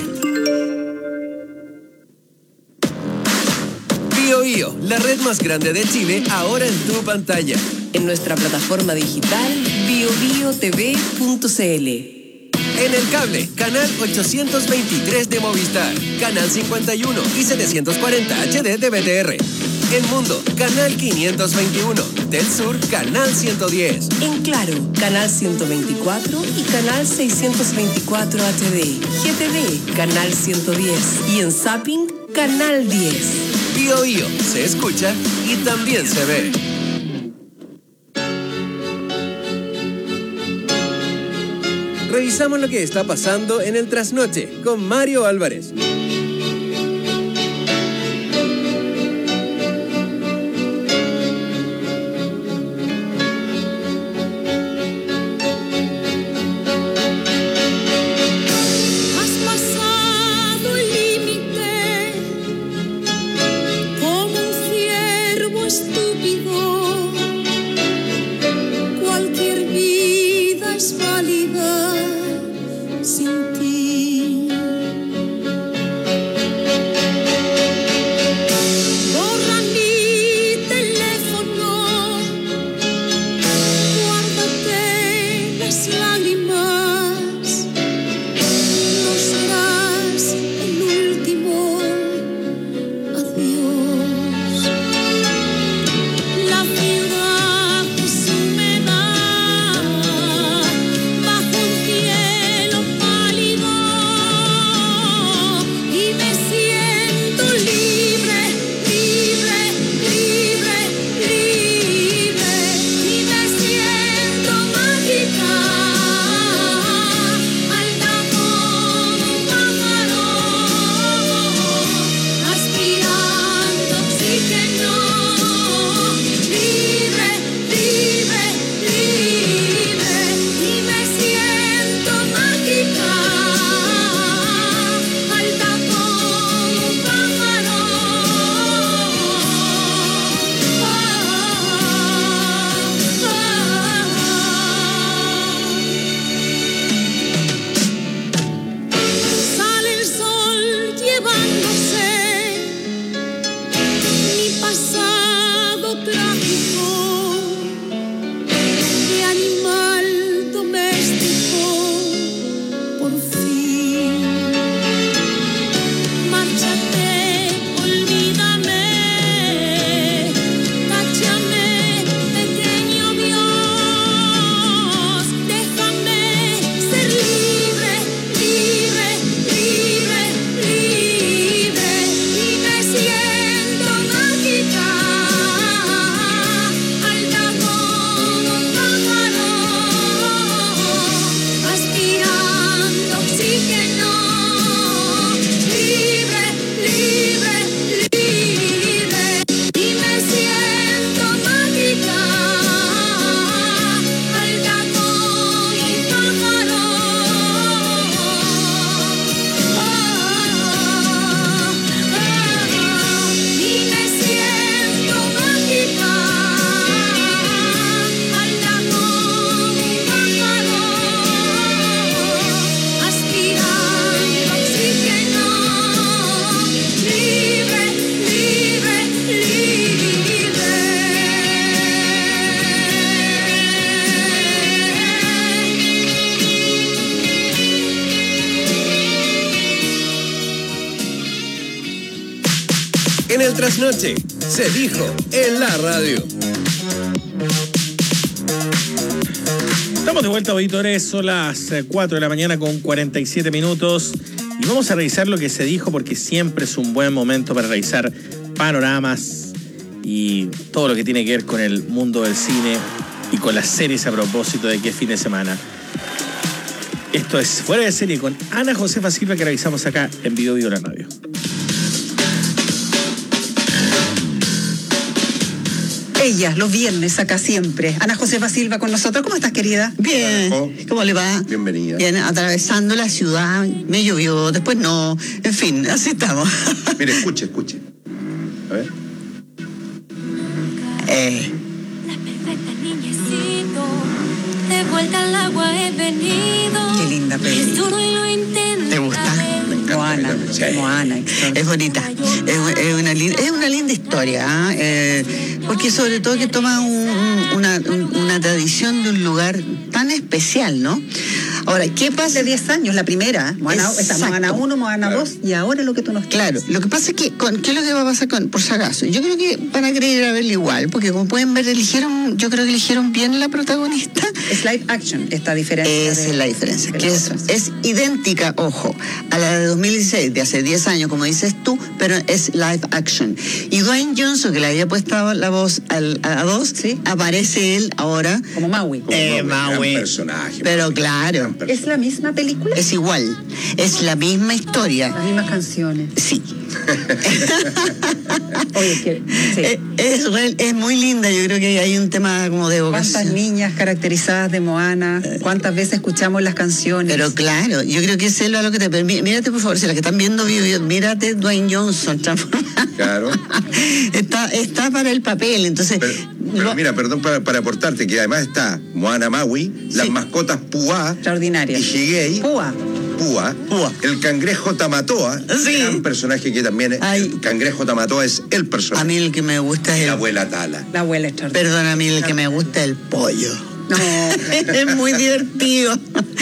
M: BioIo, la red más grande de Chile, ahora en tu pantalla.
C: En nuestra plataforma digital bio bio t v punto c l.
M: En el cable, canal ochocientos veintitrés de Movistar, canal cincuenta y uno y setecientos cuarenta H D de B T R. En Mundo, canal quinientos veintiuno. Del Sur, canal ciento diez.
C: En Claro, canal ciento veinticuatro y canal seiscientos veinticuatro H D. G T V, canal ciento diez. Y en Zapping, canal diez.
M: BioIo, se escucha y también se ve. Revisamos lo que está pasando en el trasnoche con Mario Álvarez.
J: Sin ti.
M: el trasnoche. Se dijo en la radio.
A: Estamos de vuelta, auditores. Son las cuatro de la mañana con cuarenta y siete minutos. Y vamos a revisar lo que se dijo porque siempre es un buen momento para revisar panoramas y todo lo que tiene que ver con el mundo del cine y con las series a propósito de que es fin de semana. Esto es Fuera de Serie con Ana Josefa Silva, que revisamos acá en Video Video la Radio.
N: Ella, los viernes, acá siempre. Ana Josefa Silva con nosotros. ¿Cómo estás, querida?
O: Bien. ¿Cómo le va?
P: Bienvenida.
O: Bien, atravesando la ciudad. Me llovió, después no. En fin, así estamos.
P: Mire, escuche, escuche. A ver.
O: Eh.
Q: Las perfectas niñecitos, de vuelta al agua he venido.
O: Qué linda peli.
Q: Es duro y lo intento.
O: ¿Te gusta?
N: Moana,
O: Sí.
N: Moana.
O: Es bonita. Es, es, una, linda, es una linda historia, ¿eh? Eh, porque sobre todo que toma un, una, una tradición de un lugar tan especial, ¿no? Ahora, ¿qué pasa?
N: De diez años, la primera. Moana, está Moana uno, Moana dos, y ahora lo que tú nos
O: Claro, lo que pasa es que, con, ¿qué es lo que va a pasar con, por si acaso? Yo creo que van a querer ir a verla igual, porque como pueden ver, eligieron, yo creo que eligieron bien la protagonista.
N: Es live action, esta diferencia.
O: Esa
N: de,
O: es la diferencia, que es, es idéntica, ojo, a la de dos mil dieciséis, de hace diez años, como dices tú, pero es live action. Y Dwayne Johnson, que le había puesto la voz al, a dos, ¿sí? Aparece él ahora.
N: Como Maui.
P: Como
O: Eh,
P: Maui,
O: Maui.
P: gran personaje.
O: Pero claro.
N: ¿Es la misma película?
O: Es igual, es la misma historia.
N: Las mismas canciones.
O: Sí.
N: Oye, que, sí.
O: es, es, es muy linda, yo creo que hay un tema como de vocación.
N: ¿Cuántas niñas caracterizadas de Moana? ¿Cuántas veces escuchamos las canciones?
O: Pero claro, yo creo que es lo que te permite. Mírate, por favor, si las que están viendo, mírate Dwayne Johnson transformado.
P: Claro.
O: está, está para el papel, entonces.
P: Pero, pero mira, perdón para, para aportarte, que además está Moana Maui, las
O: Sí.
P: mascotas Puá
N: Extraordinaria.
P: y Higei.
N: Púa.
P: Púa,
O: Púa.
P: el cangrejo Tamatoa,
O: Sí.
P: gran personaje que también es,
O: Ay.
P: el cangrejo Tamatoa es el
O: A
P: personaje.
O: mí el que me gusta es
P: Y la
O: el.
P: abuela Tala.
N: La abuela extraordinaria.
O: Perdón, a mí el que me gusta es el pollo.
N: No,
O: es muy divertido.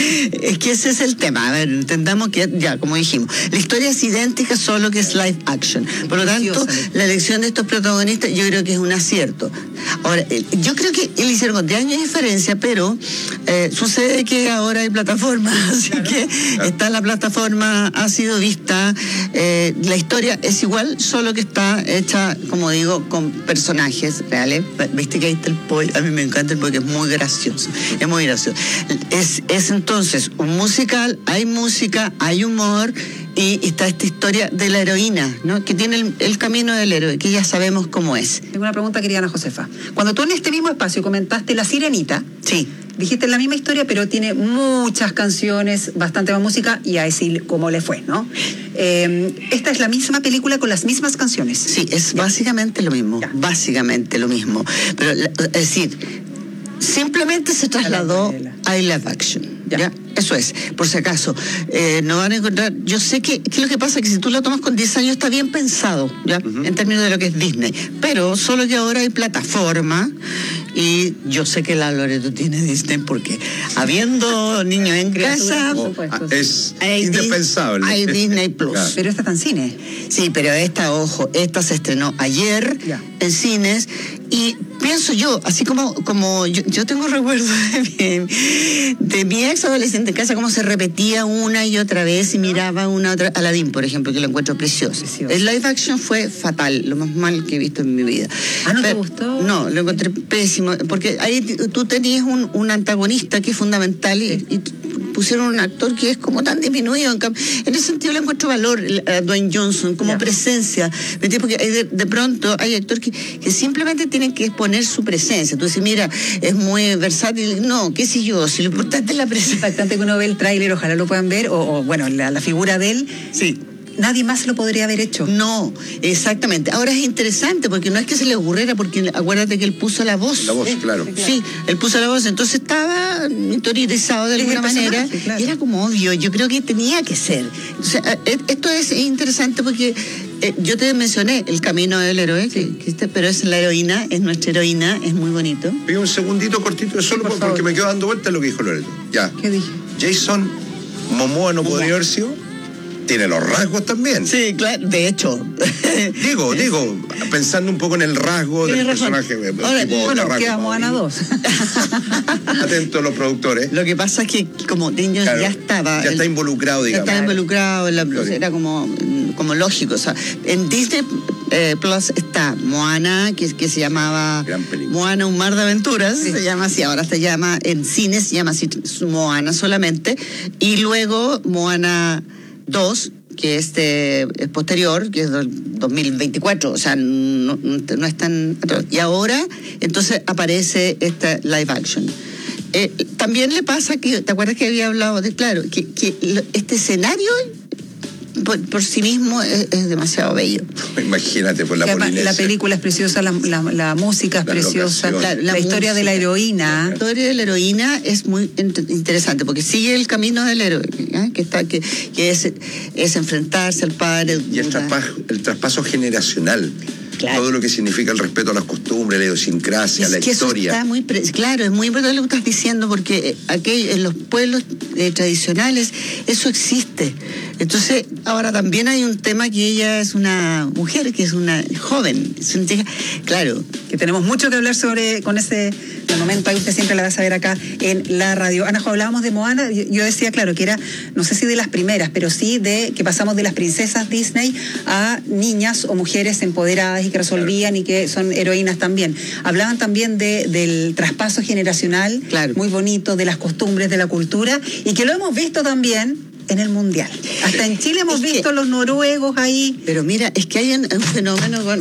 O: Es que ese es el tema. A ver, entendamos que, ya, como dijimos, la historia es idéntica, solo que es live action. Por lo tanto, la elección de estos protagonistas yo creo que es un acierto. Ahora, yo creo que él hicieron con diez años de diferencia, pero eh, sucede que ahora hay plataformas, así claro, que claro. Está la plataforma, ha sido vista. Eh, la historia es igual, solo que está hecha, como digo, con personajes reales. Viste que ahí está el pollo. A mí me encanta el pollo, que es muy gracioso. Es muy gracioso. Es, es entonces un musical, hay música, hay humor y está esta historia de la heroína, ¿no? Que tiene el, el camino del héroe, que ya sabemos cómo es.
N: Tengo una pregunta, querida Ana Josefa. Cuando tú en este mismo espacio comentaste La Sirenita,
O: sí,
N: dijiste la misma historia, pero tiene muchas canciones, bastante más música, y a decir cómo le fue, ¿no? Eh, esta es la misma película con las mismas canciones.
O: Sí, es ya. Básicamente lo mismo, ya. Básicamente lo mismo. Pero, es decir, simplemente se trasladó a live action. ¿Ya? ¿Ya? Eso es, por si acaso. Eh, no van a encontrar. Yo sé que, que lo que pasa es que si tú la tomas con diez años está bien pensado, ¿ya? Uh-huh. En términos de lo que es Disney. Pero solo que ahora hay plataforma y yo sé que la Loreto tiene Disney porque habiendo niños en casa
P: oh, es hay indispensable.
O: Di- hay Disney Plus.
N: Claro. Pero esta está en cine.
O: Sí, pero esta, ojo, esta se estrenó ayer ya. en cines y pienso yo, así como, como yo, yo tengo recuerdos de mi, de mi ex adolescente en casa, como se repetía una y otra vez y miraba una otra. Aladdin, por ejemplo, que lo encuentro precioso. precioso. El live action fue fatal, lo más mal que he visto en mi vida.
N: ¿Ah, no
O: pero,
N: te gustó?
O: No, lo encontré pésimo, porque ahí tú tenías un, un antagonista que es fundamental y, y pusieron un actor que es como tan disminuido. En, en ese sentido le encuentro valor a Dwayne Johnson como yeah. presencia. Porque de, de pronto hay actores que, que simplemente tienen que exponer su presencia. Tú dices, mira, es muy versátil. No, qué sé yo, si lo importante es la presencia.
N: Impactante que uno ve el tráiler, ojalá lo puedan ver, o, o bueno, la, la figura de él.
O: Sí.
N: Nadie más lo podría haber hecho.
O: No, exactamente. Ahora es interesante porque no es que se le ocurriera, porque acuérdate que él puso la voz.
P: La voz,
O: ¿eh?
P: claro.
O: Sí, él puso la voz, entonces estaba interiorizado de alguna manera. Claro. Y era como obvio, yo creo que tenía que ser. O sea, esto es interesante porque eh, yo te mencioné el camino del héroe, sí. que, que, pero es la heroína, es nuestra heroína, es muy bonito.
P: Pido un segundito cortito, solo por porque me quedo dando vueltas lo que dijo Loreto. Ya.
N: ¿Qué dije?
P: Jason Momoa no Momoa. podría haber sido. tiene los rasgos también.
O: Sí, claro, de hecho.
P: Digo, digo, pensando un poco en el rasgo del
O: Tienes razón.
P: personaje.
N: Ahora,
P: tipo de
N: bueno,
P: rasgo,
N: queda
P: ¿no?
N: Moana dos.
P: Atentos los productores.
O: Lo que pasa es que como niños
P: Claro,
O: ya estaba.
P: ya está
O: el-
P: involucrado,
O: Ya
P: digamos.
O: estaba involucrado, en la,
P: Claro.
O: era como, como lógico. O sea, en Disney eh, Plus está Moana, que, que se llamaba
P: Gran película.
O: Moana, un mar de aventuras, se llama así, ahora se llama, en cine se llama así, Moana solamente, y luego Moana dos, que es, de, es posterior, que es del dos mil veinticuatro, o sea, no, no es tan atrás. Y ahora, entonces, aparece esta live action. Eh, también le pasa que, ¿te acuerdas que había hablado de, claro, que, que lo- este escenario por, por sí mismo es, es demasiado bello.
P: Imagínate por la
N: Que además,
P: Polinesia.
N: la película es preciosa, la, la- la música es
P: La
N: preciosa,
P: locación.
N: la,
O: La
N: historia de la
O: música.
N: heroína.
O: La historia de la heroína es muy int- interesante porque sigue el camino del héroe, ¿eh? que está que, que es, es enfrentarse al padre.
P: Y el
O: una-
P: traspaso, el traspaso generacional.
O: Claro.
P: Todo lo que significa el respeto a las costumbres, la idiosincrasia,
O: Es
P: la
O: que eso
P: historia.
O: está muy pre- claro, es muy importante lo que estás diciendo porque eh, aquí en los pueblos eh, tradicionales eso existe. Entonces, ahora también hay un tema que ella es una mujer, que es una joven, es una chica, claro.
N: Que tenemos mucho que hablar sobre con ese momento, ahí usted siempre la va a saber acá en la radio. Ana, hablábamos de Moana, yo, yo decía, claro, que era, no sé si de las primeras, pero sí de que pasamos de las princesas Disney a niñas o mujeres empoderadas y que resolvían y que son heroínas también. Hablaban también de, del traspaso generacional, muy bonito, de las costumbres, de la cultura, y que lo hemos visto también en el Mundial. Hasta en Chile hemos visto los noruegos ahí.
O: Pero mira, es que hay un, un fenómeno con...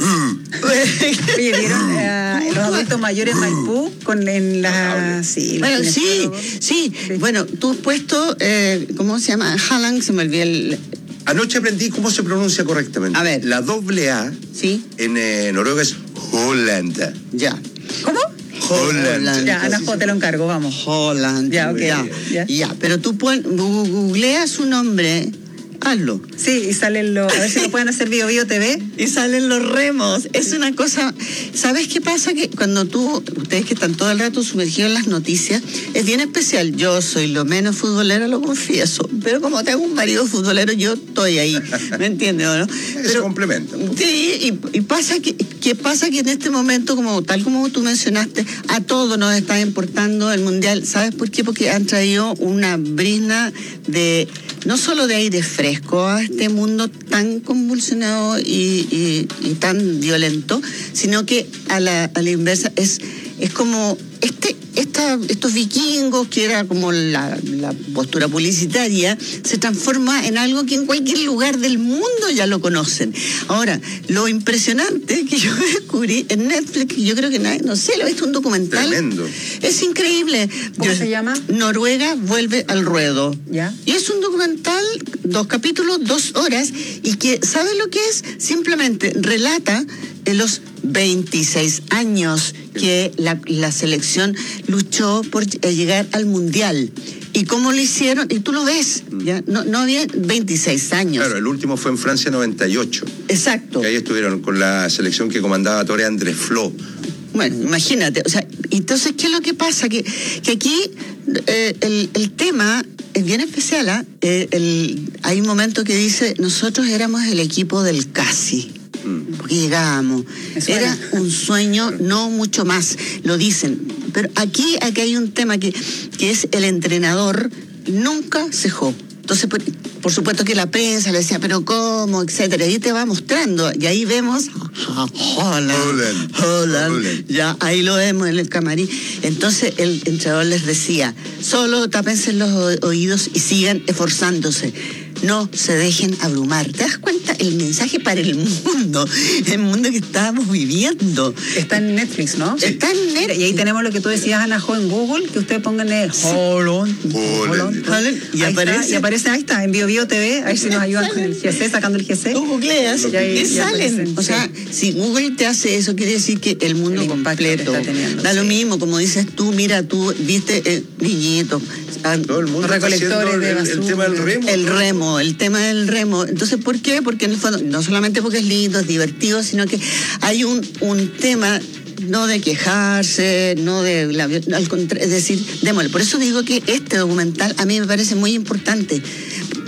N: Oye, ¿vieron eh, los adultos mayores Maipú con en la... Sí,
O: Bueno,
N: los
O: sí,
N: kinesiólogos?
O: sí, Bueno, tú has puesto, eh, ¿cómo se llama? Haaland, se me olvidó el...
P: Anoche aprendí cómo se pronuncia correctamente.
O: A ver.
P: La doble A
O: ¿Sí?
P: en eh, Noruega es Holland.
O: Ya.
N: ¿Cómo?
P: Holland.
N: Ya, Ana J, te lo encargo, vamos.
O: Holland.
N: Ya, ok.
O: Ya,
N: Ya.
O: ya, pero tú pon, gu- googleas su nombre, hazlo.
N: Sí, y salen los... A ver si lo pueden hacer Bio Bio T V.
O: Y salen los remos. Es una cosa... ¿Sabes qué pasa? Que cuando tú, ustedes que están todo el rato sumergidos en las noticias, es bien especial. Yo soy lo menos futbolera, lo confieso. Pero como tengo un marido futbolero, yo estoy ahí. ¿Me entiendes o no?
P: Eso complementa.
O: Sí, y, y pasa que, que pasa que en este momento, como tal como tú mencionaste, a todos nos está importando el Mundial. ¿Sabes por qué? Porque han traído una brisna de... no solo de aire fresco a este mundo tan convulsionado y, y- y tan violento, sino que a la, a la inversa es, es como este, esta, estos vikingos, que era como la, la postura publicitaria, se transforma en algo que en cualquier lugar del mundo ya lo conocen. Ahora, lo impresionante que yo descubrí en Netflix, yo creo que nadie, no sé, lo he visto un documental.
P: Tremendo.
O: Es increíble.
N: ¿Cómo
O: Yo-
N: se llama?
O: Noruega vuelve al ruedo.
N: ¿Ya?
O: Y es un documental, dos capítulos, dos horas, y que, ¿sabe lo que es? Simplemente relata en los veintiséis años que la, la selección luchó por eh, llegar al Mundial. Y cómo lo hicieron, y tú lo ves, ¿ya? No, no había veintiséis años.
P: Claro, el último fue en Francia noventa y ocho.
O: Exacto.
P: Que ahí estuvieron con la selección que comandaba Tore Andrés Flo.
O: Bueno, imagínate, o sea, entonces, ¿qué es lo que pasa? Que, que aquí eh, el, el tema es bien especial, ¿ah? Eh, el- hay un momento que dice, nosotros éramos el equipo del casi, porque llegábamos. Era un sueño, no mucho más, lo dicen. Pero aquí, aquí hay un tema que, que es el entrenador nunca cejó. Entonces, por, por supuesto que la prensa le decía, pero ¿cómo? Etcétera. Y ahí te va mostrando. Y ahí vemos a Holland, Holland. Ya, ahí lo vemos en el camarín. Entonces el entrenador les decía, solo tápense los o- oídos y sigan esforzándose. No se dejen abrumar. ¿Te das cuenta? El mensaje para el mundo, el mundo que estábamos viviendo.
N: Está en Netflix, ¿no?
O: Está en Netflix.
N: Y ahí tenemos lo que tú decías, Ana Jo, en Google, que ustedes pongan el Holland.
P: Holland.
O: Holland. Y
N: Ahí
O: aparece.
N: está, y aparece, ahí está, en Bio Bio T V, ahí si nos ayudan con el G C, sacando el G C.
O: Tú googleas
N: Y ahí-
O: y
N: ya
O: salen.
N: aparecen,
O: O sea, si Google te hace eso, quiere decir que el mundo
N: El impacto
O: completo
N: que está teniendo,
O: da lo
N: sí.
O: mismo, como dices tú, mira, tú viste eh, niñitos. ah,
P: Todo el mundo está
N: Recolectores
P: haciendo
N: de
P: el, el
N: basura.
P: tema del remo.
O: El remo, el tema del remo. Entonces, ¿por qué? Porque en el fondo, no solamente porque es lindo, es divertido, sino que hay un, un tema no de quejarse, no de la, al contra- es decir, démosle. Por eso digo que este documental a mí me parece muy importante,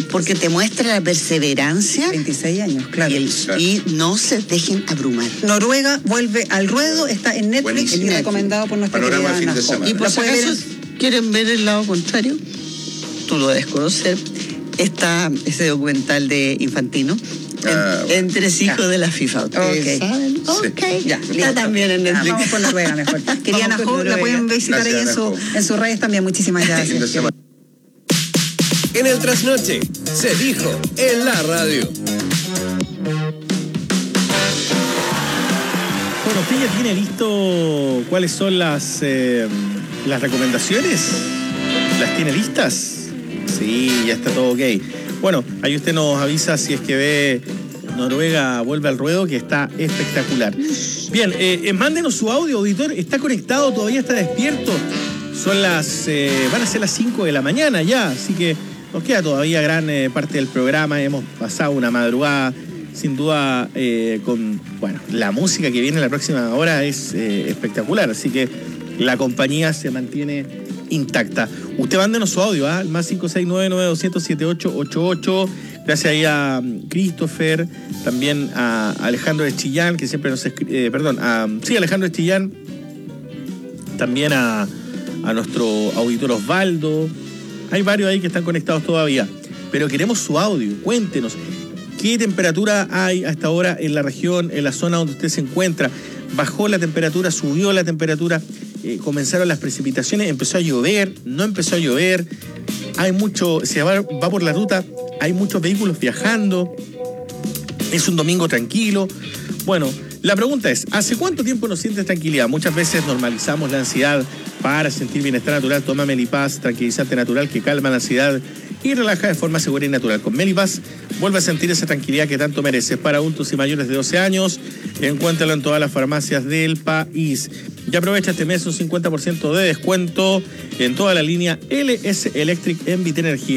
O: porque te muestra la perseverancia.
N: veintiséis años, claro.
O: Y, el- y no se dejen abrumar.
N: Noruega vuelve al ruedo, está en Netflix
O: Buenísimo.
N: y recomendado por nuestra
O: Panorama
N: querida
O: fin de
N: Ana Jo.
O: semana. Y por
N: Lo
O: si
N: puede ver
O: acaso quieren ver el lado contrario, tú lo debes conocer, está ese documental de Infantino,
P: Ah,
O: en- en Tres hijos de la FIFA. ¿Ustedes
N: Ok.
O: saben? Ok,
N: Ya,
O: está
N: listo.
O: también en
N: Ya,
O: Netflix.
N: vamos por Noruega mejor. Querida Ana Jo, la pueden visitar ahí en, su, en sus redes también. Muchísimas gracias.
M: En el trasnoche, se dijo en la radio.
A: Bueno, ¿usted ya tiene listo cuáles son las, eh, las recomendaciones? ¿Las tiene listas? Sí, ya está todo ok. Bueno, ahí usted nos avisa si es que ve Noruega vuelve al ruedo, que está espectacular. Bien, eh, eh, mándenos su audio, auditor. ¿Está conectado? ¿Todavía está despierto? Son las... Eh, van a ser las cinco de la mañana ya, así que nos queda todavía gran eh, parte del programa. Hemos pasado una madrugada, sin duda, eh, con... Bueno, la música que viene la próxima hora es eh, espectacular, así que la compañía se mantiene intacta. Usted mándenos su audio, ¿ah? Más cinco seis nueve nueve dos cero cero siete ocho ocho ocho. Gracias ahí a um, Christopher, también a Alejandro de Chillán, que siempre nos escribe, eh, perdón, a, sí, Alejandro de Chillán, también a, a nuestro auditor Osvaldo. Hay varios ahí que están conectados todavía, pero queremos su audio. Cuéntenos, ¿qué temperatura hay hasta ahora en la región, en la zona donde usted se encuentra? ¿Bajó la temperatura? ¿Subió la temperatura? Eh, comenzaron las precipitaciones, empezó a llover, no empezó a llover, hay mucho, se va, va por la ruta, hay muchos vehículos viajando, es un domingo tranquilo. Bueno, la pregunta es, ¿hace cuánto tiempo nos sientes tranquilidad? Muchas veces normalizamos la ansiedad. Para sentir bienestar natural, toma Melipaz, tranquilizante natural que calma la ansiedad y relaja de forma segura y natural. Con Melipaz, vuelve a sentir esa tranquilidad que tanto mereces. Para adultos y mayores de doce años, encuéntralo en todas las farmacias del país. Y aprovecha este mes un cincuenta por ciento de descuento en toda la línea L S Electric en Vitenergía.